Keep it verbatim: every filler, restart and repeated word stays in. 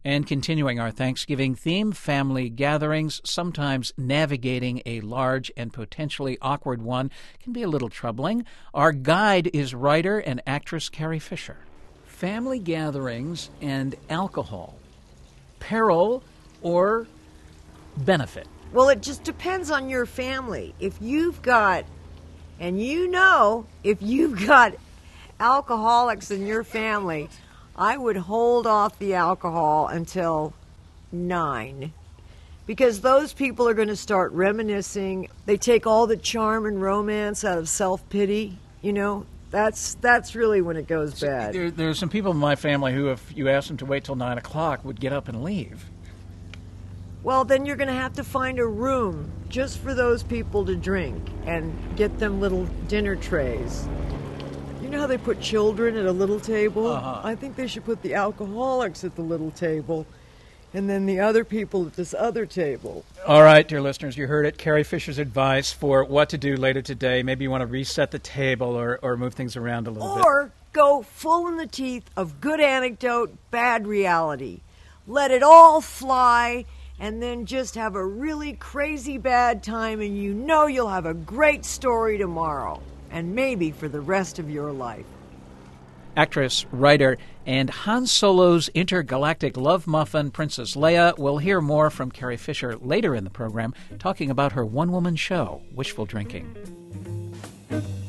And continuing our Thanksgiving theme, family gatherings, sometimes navigating a large and potentially awkward one can be a little troubling. Our guide is writer and actress Carrie Fisher. Family gatherings and alcohol, peril or benefit? Well, it just depends on your family. If you've got, and you know, if you've got alcoholics in your family, I would hold off the alcohol until nine, because those people are going to start reminiscing. They take all the charm and romance out of self-pity. You know, that's that's really when it goes So bad. there, there are some people in my family who, if you asked them to wait till nine o'clock, would get up and leave. Well, then you're going to have to find a room just for those people to drink and get them little dinner trays. You know how they put children at a little table? Uh-huh. I think they should put the alcoholics at the little table and then the other people at this other table. All right, dear listeners, you heard it. Carrie Fisher's advice for what to do later today. Maybe you want to reset the table or, or move things around a little bit. Or go full in the teeth of good anecdote, bad reality. Let it all fly, and then just have a really crazy bad time, and you know you'll have a great story tomorrow. And maybe for the rest of your life. Actress, writer, and Han Solo's intergalactic love muffin, Princess Leia. We'll hear more from Carrie Fisher later in the program, talking about her one-woman show, Wishful Drinking.